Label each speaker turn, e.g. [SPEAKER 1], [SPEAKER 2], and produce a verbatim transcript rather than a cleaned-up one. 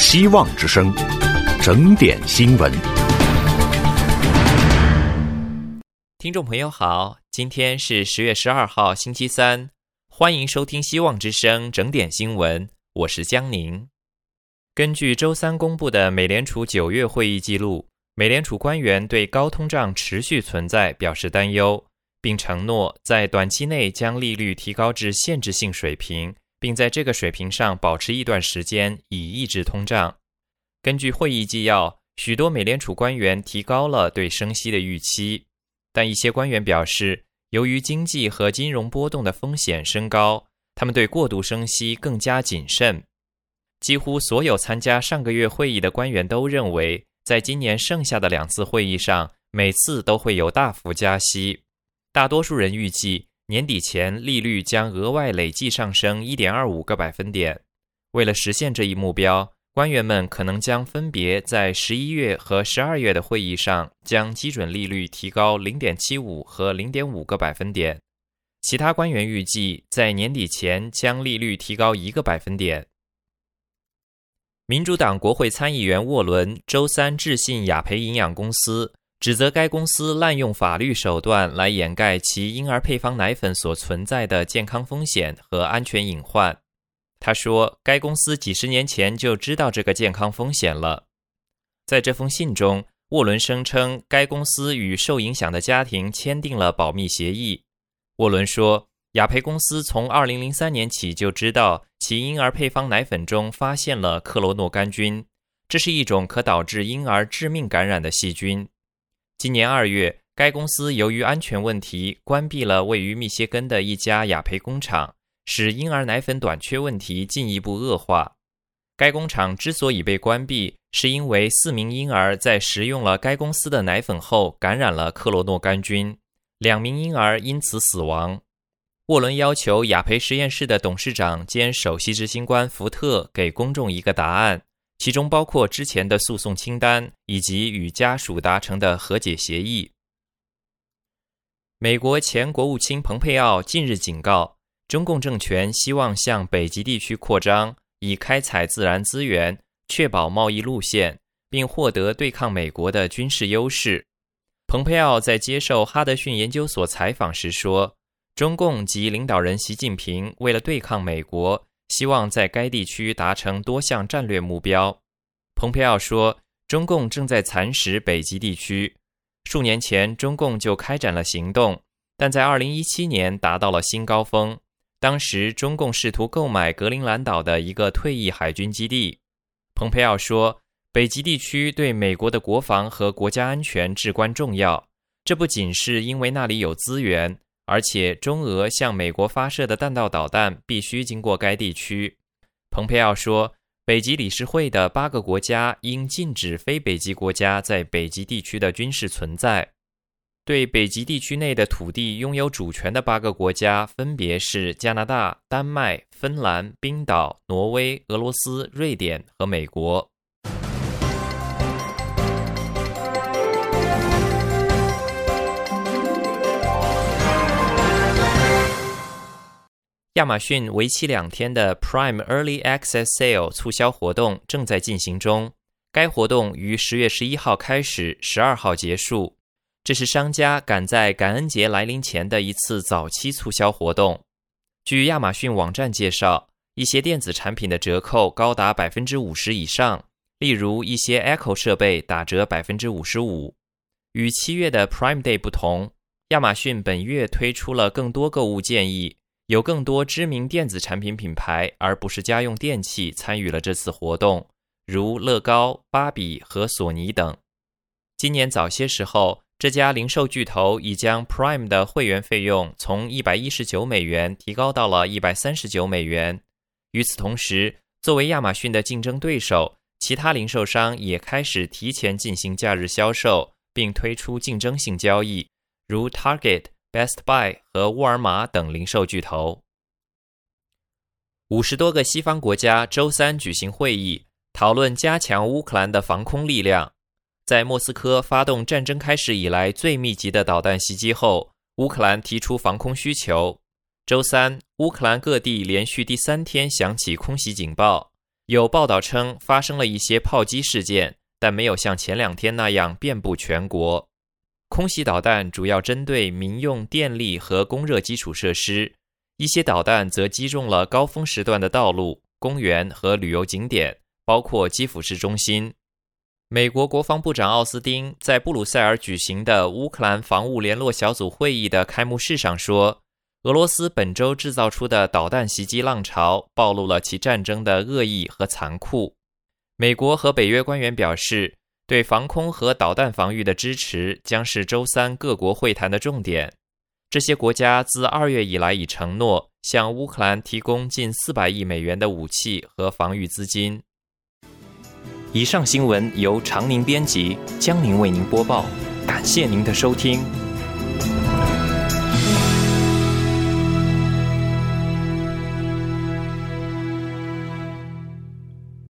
[SPEAKER 1] 希望之声，整点新闻。
[SPEAKER 2] 听众朋友好，今天是十月十二号星期三，欢迎收听希望之声整点新闻，我是江宁。根据周三公布的美联储九月会议记录，美联储官员对高通胀持续存在表示担忧，并承诺在短期内将利率提高至限制性水平，并在这个水平上保持一段时间，以抑制通胀。根据会议纪要，许多美联储官员提高了对升息的预期，但一些官员表示，由于经济和金融波动的风险升高，他们对过度升息更加谨慎。几乎所有参加上个月会议的官员都认为，在今年剩下的两次会议上，每次都会有大幅加息。大多数人预计年底前利率将额外累计上升 一点二五 个百分点。为了实现这一目标，官员们可能将分别在十一月和十二月的会议上将基准利率提高 零点七五 和 零点五 个百分点。其他官员预计在年底前将利率提高一个百分点。民主党国会参议员沃伦周三致信雅培营养公司，指责该公司滥用法律手段来掩盖其婴儿配方奶粉所存在的健康风险和安全隐患。他说，该公司几十年前就知道这个健康风险了。在这封信中，沃伦声称该公司与受影响的家庭签订了保密协议。沃伦说，雅培公司从二零零三年起就知道其婴儿配方奶粉中发现了克罗诺杆菌，这是一种可导致婴儿致命感染的细菌。今年二月，该公司由于安全问题关闭了位于密歇根的一家雅培工厂，使婴儿奶粉短缺问题进一步恶化。该工厂之所以被关闭，是因为四名婴儿在食用了该公司的奶粉后感染了克罗诺杆菌，两名婴儿因此死亡。沃伦要求雅培实验室的董事长兼首席执行官福特给公众一个答案，其中包括之前的诉讼清单以及与家属达成的和解协议。美国前国务卿蓬佩奥近日警告，中共政权希望向北极地区扩张，以开采自然资源，确保贸易路线，并获得对抗美国的军事优势。蓬佩奥在接受哈德逊研究所采访时说，中共及领导人习近平为了对抗美国，希望在该地区达成多项战略目标。蓬佩奥说，中共正在蚕食北极地区。数年前，中共就开展了行动，但在二零一七年达到了新高峰。当时，中共试图购买格陵兰岛的一个退役海军基地。蓬佩奥说，北极地区对美国的国防和国家安全至关重要，这不仅是因为那里有资源，而且中俄向美国发射的弹道导弹必须经过该地区。蓬佩奥说，北极理事会的八个国家应禁止非北极国家在北极地区的军事存在。对北极地区内的土地拥有主权的八个国家分别是加拿大、丹麦、芬兰、冰岛、挪威、俄罗斯、瑞典和美国。亚马逊为期两天的 Prime Early Access Sale 促销活动正在进行中，该活动于十月十一号开始，十二号结束。这是商家赶在感恩节来临前的一次早期促销活动。据亚马逊网站介绍，一些电子产品的折扣高达 百分之五十 以上，例如一些 Echo 设备打折 百分之五十五。与七月的 Prime Day 不同，亚马逊本月推出了更多购物建议，有更多知名电子产品品牌而不是家用电器参与了这次活动，如乐高、芭比和索尼等。今年早些时候，这家零售巨头已将 Prime 的会员费用从一百一十九美元提高到了一百三十九美元。与此同时，作为亚马逊的竞争对手，其他零售商也开始提前进行假日销售，并推出竞争性交易，如 Target、Best Buy 和沃尔玛等零售巨头。五十多个西方国家周三举行会议，讨论加强乌克兰的防空力量。在莫斯科发动战争开始以来最密集的导弹袭击后，乌克兰提出防空需求。周三，乌克兰各地连续第三天响起空袭警报， 有报道称发生了一些炮击事件，但没有像前两天那样遍布全国。空袭导弹主要针对民用电力和供热基础设施，一些导弹则击中了高峰时段的道路、公园和旅游景点，包括基辅市中心。美国国防部长奥斯汀在布鲁塞尔举行的乌克兰防务联络小组会议的开幕式上说，俄罗斯本周制造出的导弹袭击浪潮暴露了其战争的恶意和残酷。美国和北约官员表示，对防空和导弹防御的支持将是周三各国会谈的重点。这些国家自二月以来已承诺向乌克兰提供近四百亿美元的武器和防御资金。以上新闻由常宁编辑，江宁为您播报，感谢您的收听。